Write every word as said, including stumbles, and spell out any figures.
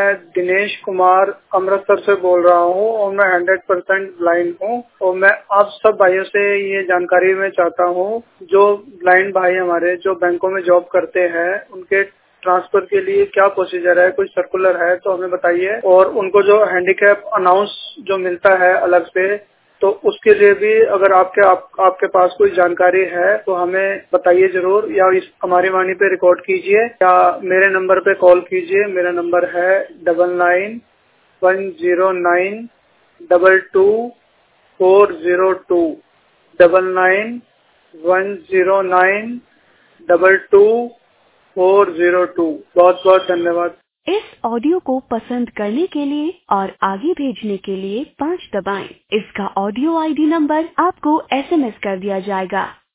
मैं दिनेश कुमार अमृतसर से बोल रहा हूँ और मैं हंड्रेड परसेंट ब्लाइंड हूँ और मैं आप सब भाइयों से ये जानकारी मैं चाहता हूँ, जो ब्लाइंड भाई हमारे जो बैंकों में जॉब करते हैं उनके ट्रांसफर के लिए क्या प्रोसीजर है, कोई सर्कुलर है तो हमें बताइए। और उनको जो हैंडीकैप अनाउंस जो मिलता है अलग से, तो उसके लिए भी अगर आपके आप, आपके पास कोई जानकारी है तो हमें बताइए जरूर, या इस हमारी वाणी पे रिकॉर्ड कीजिए या मेरे नंबर पे कॉल कीजिए। मेरा नंबर है double nine one zero nine double two four zero two double nine one zero nine double two four zero two. बहुत बहुत धन्यवाद। इस ऑडियो को पसंद करने के लिए और आगे भेजने के लिए पाँच दबाएं। इसका ऑडियो आईडी नंबर आपको एसएमएस कर दिया जाएगा।